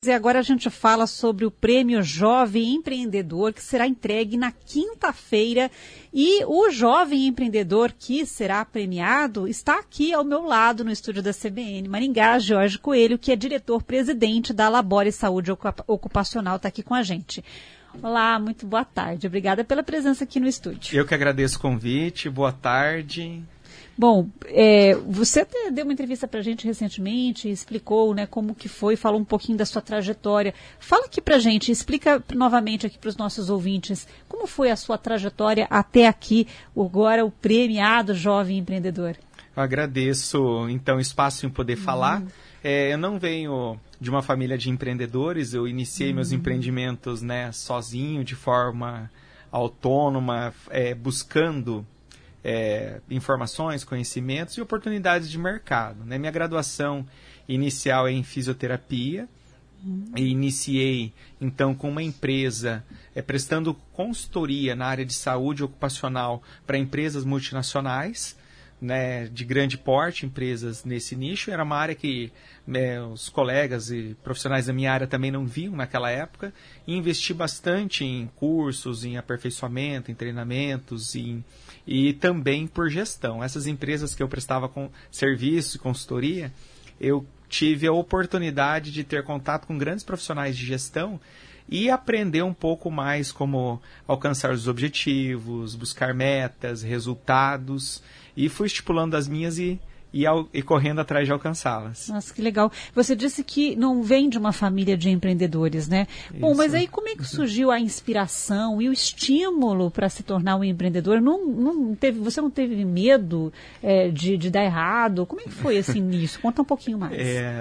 E agora a gente fala sobre o Prêmio Jovem Empreendedor, que será entregue na quinta-feira. E o jovem empreendedor que será premiado está aqui ao meu lado no estúdio da CBN Maringá, Jorge Coelho, que é diretor-presidente da Labore Saúde Ocupacional, está aqui com a gente. Olá, muito boa tarde. Obrigada pela presença aqui no estúdio. Eu que agradeço o convite. Boa tarde. Bom, você deu uma entrevista para a gente recentemente, explicou, né, como que foi, falou um pouquinho da sua trajetória. Fala aqui para a gente, explica novamente aqui para os nossos ouvintes, como foi a sua trajetória até aqui, agora o premiado Jovem Empreendedor. Eu agradeço, então, o espaço em poder falar. Eu não venho de uma família de empreendedores, eu iniciei meus empreendimentos, né, sozinho, de forma autônoma, buscando informações, conhecimentos e oportunidades de mercado, né? Minha graduação inicial é em fisioterapia e iniciei, então, com uma empresa prestando consultoria na área de saúde ocupacional para empresas multinacionais, né, de grande porte, empresas nesse nicho. Era uma área que os colegas e profissionais da minha área também não viam naquela época, e investi bastante em cursos, em aperfeiçoamento, em treinamentos, e também por gestão. Essas empresas que eu prestava serviço e consultoria, eu tive a oportunidade de ter contato com grandes profissionais de gestão e aprender um pouco mais como alcançar os objetivos, buscar metas, resultados, e fui estipulando as minhas e correndo atrás de alcançá-las. Nossa, que legal. Você disse que não vem de uma família de empreendedores, né? Isso. Bom, mas aí como é que surgiu a inspiração e o estímulo para se tornar um empreendedor? Você não teve medo de dar errado? Como é que foi assim nisso? Conta um pouquinho mais.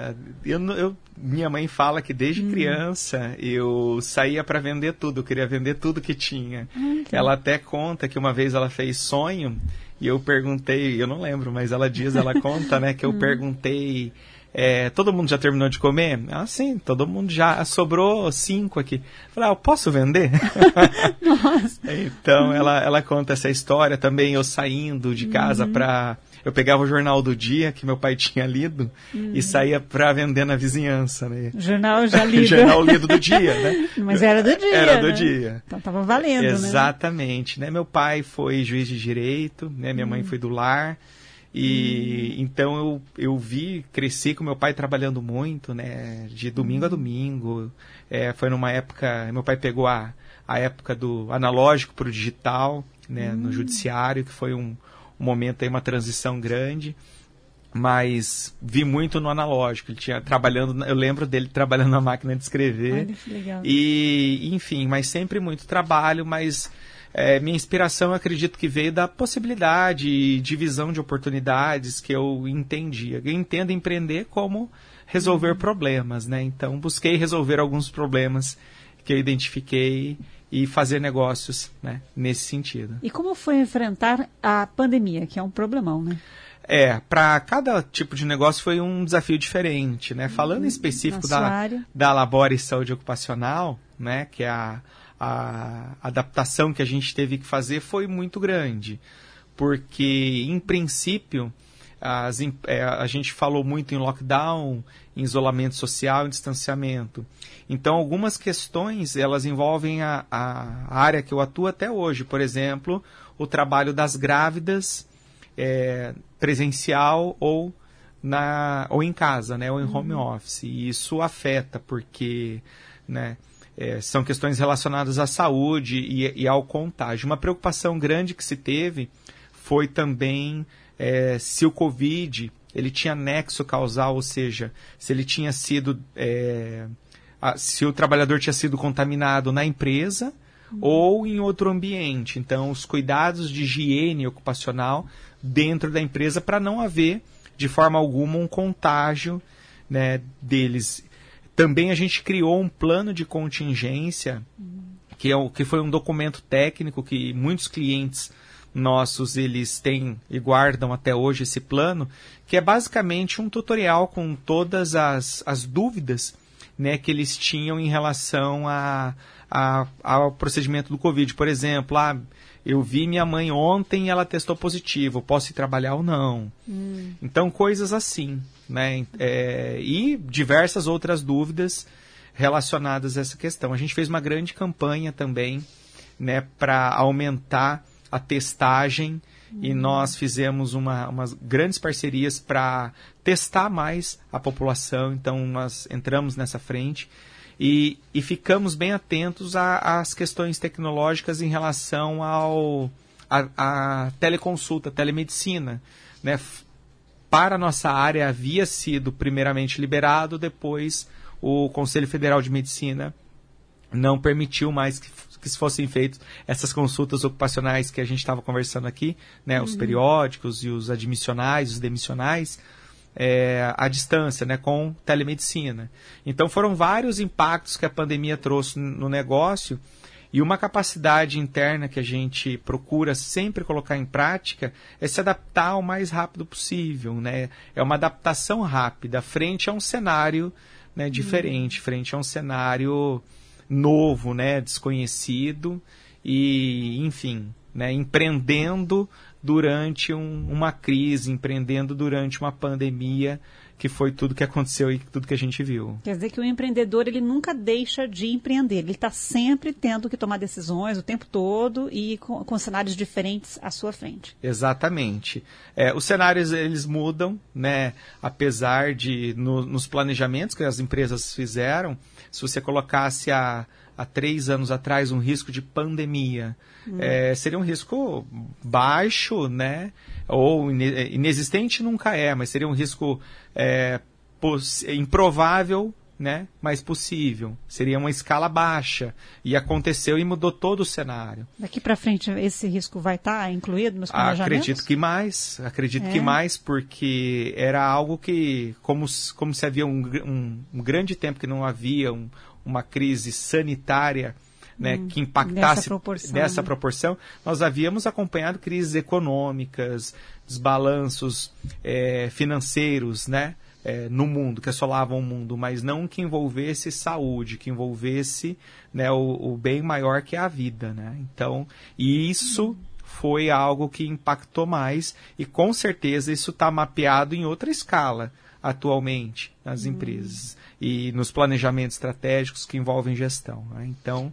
Minha mãe fala que desde criança eu saía para vender tudo, eu queria vender tudo que tinha. Ela até conta que uma vez ela fez sonho e eu perguntei, eu não lembro, mas ela conta, né, que eu perguntei, todo mundo já terminou de comer? Ah, sim, todo mundo já, sobrou 5 aqui. Falei, eu posso vender? Nossa. Então ela conta essa história também, eu saindo de casa eu pegava o jornal do dia que meu pai tinha lido e saía para vender na vizinhança, né? Jornal já lido. Jornal lido do dia, né? Mas era do dia, Era do né? dia. Então estava valendo, Exatamente, né? Meu pai foi juiz de direito, né? Minha mãe foi do lar. E então eu cresci com meu pai trabalhando muito, né? De domingo a domingo. Foi numa época, meu pai pegou a época do analógico para o digital, né? No judiciário, que foi um momento aí, uma transição grande, mas vi muito no analógico. Ele tinha eu lembro dele trabalhando na máquina de escrever. Olha que legal. E, enfim, mas sempre muito trabalho, mas minha inspiração, eu acredito que veio da possibilidade e de visão de oportunidades que eu entendia. Eu entendo empreender como resolver problemas, né? Então, busquei resolver alguns problemas que eu identifiquei e fazer negócios, né, nesse sentido. E como foi enfrentar a pandemia, que é um problemão, né? Para cada tipo de negócio foi um desafio diferente, né? Falando em específico da Labore Saúde Ocupacional, né, que é a adaptação que a gente teve que fazer foi muito grande, porque, em princípio, a gente falou muito em lockdown, em isolamento social, em distanciamento. Então, algumas questões, elas envolvem a área que eu atuo até hoje. Por exemplo, o trabalho das grávidas presencial ou em casa, né, ou em home office. E isso afeta, porque, né, são questões relacionadas à saúde e ao contágio. Uma preocupação grande que se teve foi também se o Covid ele tinha nexo causal, ou seja, se ele tinha sido se o trabalhador tinha sido contaminado na empresa ou em outro ambiente. Então, os cuidados de higiene ocupacional dentro da empresa para não haver, de forma alguma, um contágio, né, deles. Também a gente criou um plano de contingência, que foi um documento técnico que muitos clientes nossos, eles têm e guardam até hoje esse plano, que é basicamente um tutorial com todas as dúvidas, né, que eles tinham em relação ao procedimento do Covid. Por exemplo, eu vi minha mãe ontem e ela testou positivo, posso ir trabalhar ou não? Então, coisas assim, né? E diversas outras dúvidas relacionadas a essa questão. A gente fez uma grande campanha também, né, para aumentar a testagem, e nós fizemos umas grandes parcerias para testar mais a população. Então nós entramos nessa frente e ficamos bem atentos às questões tecnológicas em relação à teleconsulta, telemedicina, né? Para a nossa área havia sido primeiramente liberado, depois o Conselho Federal de Medicina não permitiu mais que se fossem feitas essas consultas ocupacionais que a gente estava conversando aqui, né, os periódicos e os admissionais, os demissionais, à distância, né, com telemedicina. Então foram vários impactos que a pandemia trouxe no negócio, e uma capacidade interna que a gente procura sempre colocar em prática é se adaptar o mais rápido possível, né? É uma adaptação rápida frente a um cenário, né, diferente, frente a um cenário novo, né, desconhecido, e, enfim, né, empreendendo durante uma crise, empreendendo durante uma pandemia, que foi tudo que aconteceu e tudo que a gente viu. Quer dizer que o empreendedor, ele nunca deixa de empreender, ele está sempre tendo que tomar decisões o tempo todo e com cenários diferentes à sua frente. Exatamente. Os cenários, eles mudam, né, apesar de, nos planejamentos que as empresas fizeram, se você colocasse há 3 anos atrás um risco de pandemia, seria um risco baixo, né? Ou inexistente nunca mas seria um risco improvável, né? Mas possível. Seria uma escala baixa. E aconteceu e mudou todo o cenário. Daqui para frente esse risco vai estar incluído nos planejamentos? Acredito que mais, porque era algo que, como se havia um grande tempo que não havia uma crise sanitária, né, que impactasse dessa proporção, nós havíamos acompanhado crises econômicas, desbalanços financeiros, né, no mundo, que assolavam o mundo, mas não que envolvesse saúde, que envolvesse, né, o bem maior que é a vida, né? Então, isso foi algo que impactou mais, e com certeza isso está mapeado em outra escala atualmente nas empresas e nos planejamentos estratégicos que envolvem gestão, né?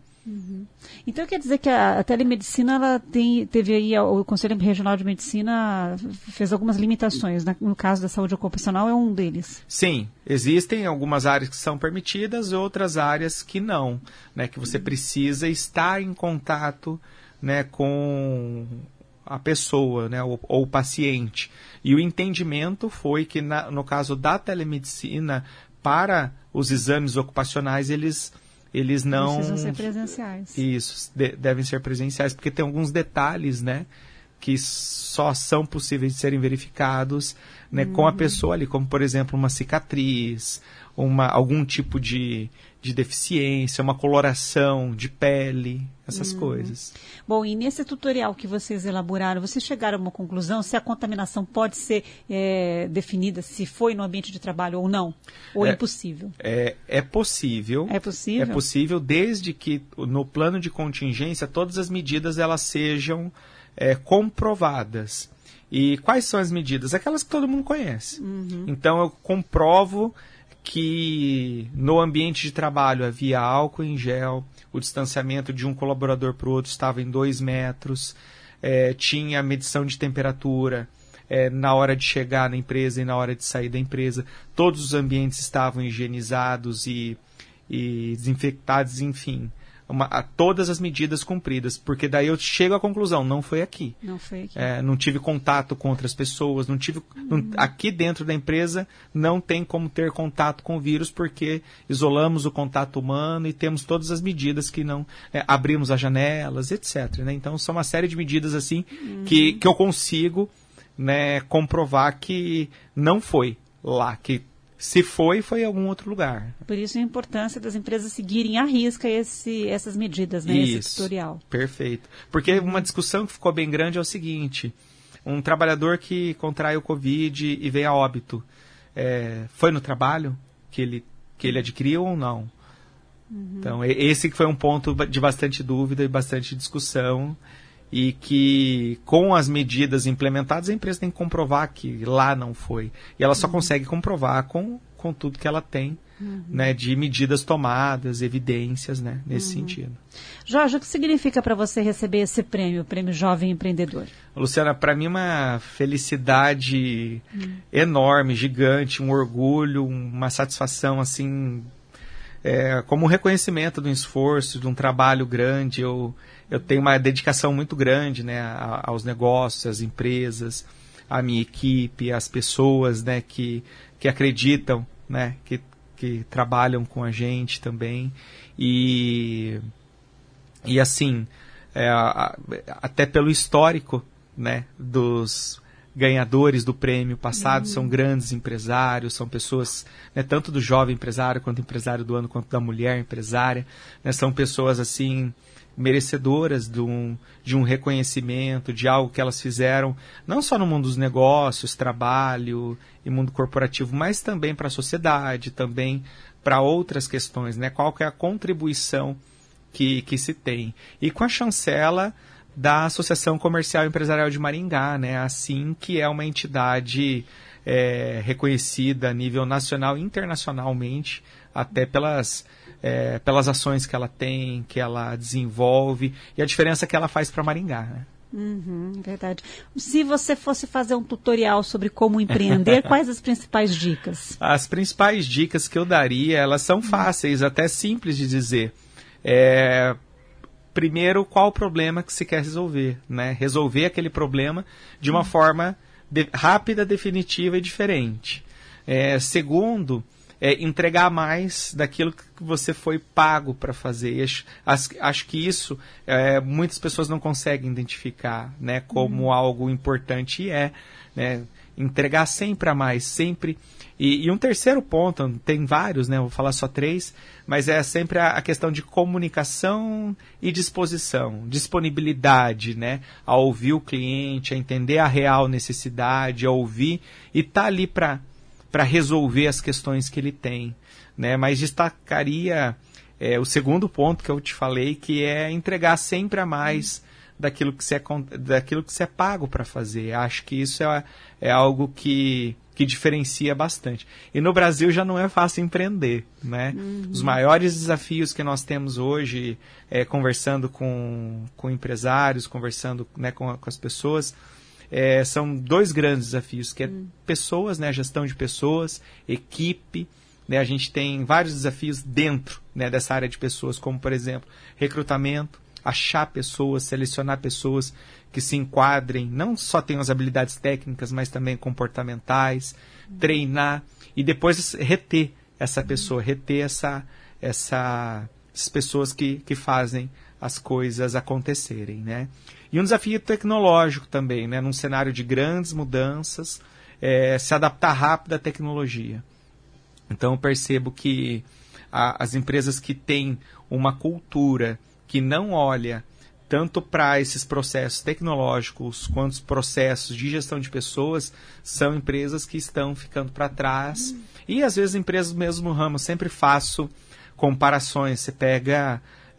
Então quer dizer que a telemedicina, ela teve aí, o Conselho Regional de Medicina fez algumas limitações, né? No caso da saúde ocupacional é um deles. Sim, existem algumas áreas que são permitidas, outras áreas que não, né? Que você precisa estar em contato, né, com a pessoa, né, ou o paciente. E o entendimento foi que no caso da telemedicina, para os exames ocupacionais, eles não... Precisam ser presenciais. Isso, devem ser presenciais, porque tem alguns detalhes, né, que só são possíveis de serem verificados, né, com a pessoa ali, como, por exemplo, uma cicatriz, algum tipo de deficiência, uma coloração de pele, essas coisas. Bom, e nesse tutorial que vocês elaboraram, vocês chegaram a uma conclusão se a contaminação pode ser definida, se foi no ambiente de trabalho ou não? Ou é impossível? É possível. É possível? É possível, desde que no plano de contingência todas as medidas elas sejam comprovadas. E quais são as medidas? Aquelas que todo mundo conhece. Então eu comprovo que no ambiente de trabalho havia álcool em gel, o distanciamento de um colaborador para o outro estava em 2 metros, tinha medição de temperatura na hora de chegar na empresa e na hora de sair da empresa, todos os ambientes estavam higienizados e desinfectados, enfim, todas as medidas cumpridas, porque daí eu chego à conclusão, não foi aqui. Não foi aqui. Não tive contato com outras pessoas, aqui dentro da empresa não tem como ter contato com o vírus, porque isolamos o contato humano e temos todas as medidas que não... abrimos as janelas, etc. Né? Então são uma série de medidas assim que eu consigo, né, comprovar que não foi lá, que se foi em algum outro lugar. Por isso a importância das empresas seguirem à risca essas medidas, né? Isso, esse tutorial. Perfeito. Porque uma discussão que ficou bem grande é o seguinte: um trabalhador que contrai o Covid e veio a óbito, foi no trabalho que ele adquiriu ou não? Então, esse que foi um ponto de bastante dúvida e bastante discussão, e que com as medidas implementadas a empresa tem que comprovar que lá não foi. E ela só consegue comprovar com com tudo que ela tem, né, de medidas tomadas, evidências, né, nesse sentido. Jorge, o que significa para você receber esse prêmio, o Prêmio Jovem Empreendedor? Luciana, para mim é uma felicidade enorme, gigante, um orgulho, uma satisfação, assim, como um reconhecimento de um esforço, de um trabalho grande. Eu tenho uma dedicação muito grande, né, aos negócios, às empresas, à minha equipe, às pessoas, né, que acreditam, né, que trabalham com a gente também. E assim, até pelo histórico, né, dos ganhadores do prêmio passado, são grandes empresários, são pessoas, né, tanto do jovem empresário, quanto empresário do ano, quanto da mulher empresária, né, são pessoas assim merecedoras de um reconhecimento, de algo que elas fizeram, não só no mundo dos negócios, trabalho e mundo corporativo, mas também para a sociedade, também para outras questões, né? Qual que é a contribuição que se tem. E com a chancela da Associação Comercial e Empresarial de Maringá, né? Assim, que é uma entidade reconhecida a nível nacional e internacionalmente, até pelas ações que ela tem, que ela desenvolve, e a diferença que ela faz para Maringá, né? Verdade. Se você fosse fazer um tutorial sobre como empreender, quais as principais dicas? As principais dicas que eu daria, elas são fáceis, até simples de dizer. Primeiro, qual o problema que se quer resolver, né? Resolver aquele problema de uma forma rápida, definitiva e diferente. Segundo, entregar mais daquilo que você foi pago para fazer. Acho que isso muitas pessoas não conseguem identificar, né, como algo importante, e né, entregar sempre a mais, sempre. E um terceiro ponto, tem vários, né, vou falar só 3, mas é sempre a questão de comunicação e disposição, disponibilidade, né, a ouvir o cliente, a entender a real necessidade, a ouvir e estar ali para resolver as questões que ele tem, né? Mas destacaria o segundo ponto que eu te falei, que é entregar sempre a mais daquilo que você é pago para fazer. Acho que isso é algo que diferencia bastante. E no Brasil já não é fácil empreender, né? Os maiores desafios que nós temos hoje, conversando com empresários, conversando, né, com as pessoas, são 2 grandes desafios, que é pessoas, né, gestão de pessoas, equipe, né, a gente tem vários desafios dentro, né, dessa área de pessoas, como, por exemplo, recrutamento, achar pessoas, selecionar pessoas que se enquadrem, não só tenham as habilidades técnicas, mas também comportamentais, treinar e depois reter essa pessoa, reter essas pessoas que fazem as coisas acontecerem, né? E um desafio tecnológico também, né? Num cenário de grandes mudanças, se adaptar rápido à tecnologia. Então eu percebo que as empresas que têm uma cultura que não olha tanto para esses processos tecnológicos quanto os processos de gestão de pessoas, são empresas que estão ficando para trás. E às vezes empresas do mesmo ramo, eu sempre faço comparações. Você pega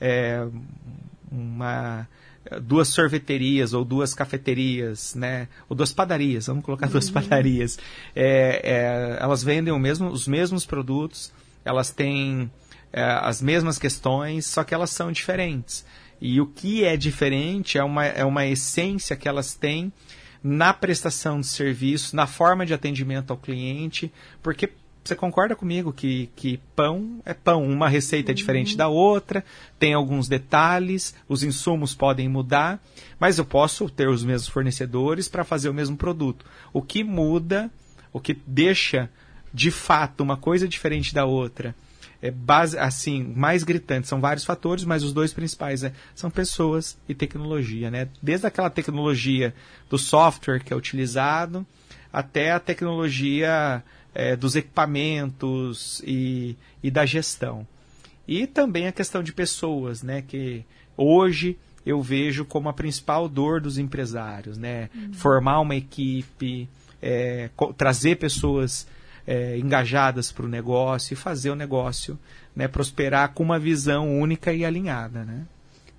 2 sorveterias ou 2 cafeterias, né? Ou 2 padarias, vamos colocar 2 padarias. Elas vendem os mesmos produtos, elas têm as mesmas questões, só que elas são diferentes. E o que é diferente é uma essência que elas têm na prestação de serviço, na forma de atendimento ao cliente, porque você concorda comigo que pão é pão, uma receita é diferente da outra, tem alguns detalhes, os insumos podem mudar, mas eu posso ter os mesmos fornecedores para fazer o mesmo produto. O que muda, o que deixa de fato uma coisa diferente da outra, mais gritante, são vários fatores, mas os 2 principais são pessoas e tecnologia, né? Desde aquela tecnologia do software que é utilizado, até a tecnologia dos equipamentos e da gestão. E também a questão de pessoas, né, que hoje eu vejo como a principal dor dos empresários, né? Formar uma equipe, trazer pessoas engajadas para o negócio e fazer o negócio, né, prosperar com uma visão única e alinhada, né?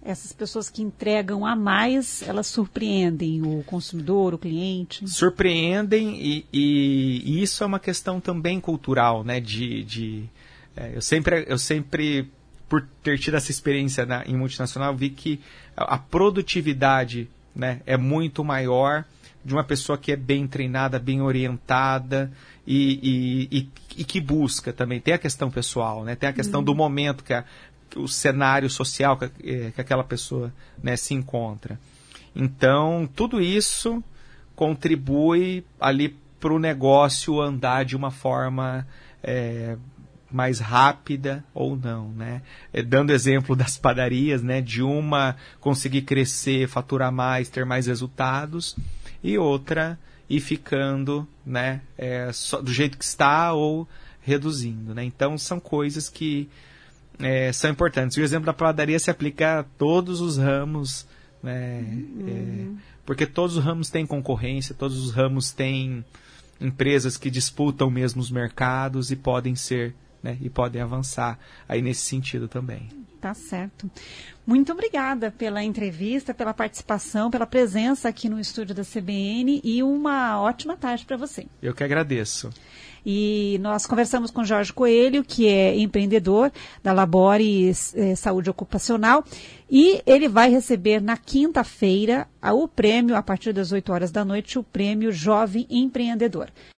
Essas pessoas que entregam a mais, elas surpreendem o consumidor, o cliente? Surpreendem e isso é uma questão também cultural, né? Eu sempre, por ter tido essa experiência em multinacional, vi que a produtividade, né, é muito maior de uma pessoa que é bem treinada, bem orientada e que busca também. Tem a questão pessoal, né? Tem a questão do momento, o cenário social que aquela pessoa, né, se encontra. Então, tudo isso contribui ali para o negócio andar de uma forma mais rápida ou não, né? Dando exemplo das padarias, né? De uma conseguir crescer, faturar mais, ter mais resultados, e outra ir ficando, né, só do jeito que está ou reduzindo, né? Então são coisas que são importantes. O exemplo da padaria se aplica a todos os ramos, né? Porque todos os ramos têm concorrência, todos os ramos têm empresas que disputam mesmo os mercados e podem ser, né, e podem avançar aí nesse sentido também. Tá certo. Muito obrigada pela entrevista, pela participação, pela presença aqui no estúdio da CBN e uma ótima tarde para você. Eu que agradeço. E nós conversamos com Jorge Coelho, que é empreendedor da Labore Saúde Ocupacional, e ele vai receber na quinta-feira o prêmio, a partir das 8 horas da noite, o prêmio Jovem Empreendedor.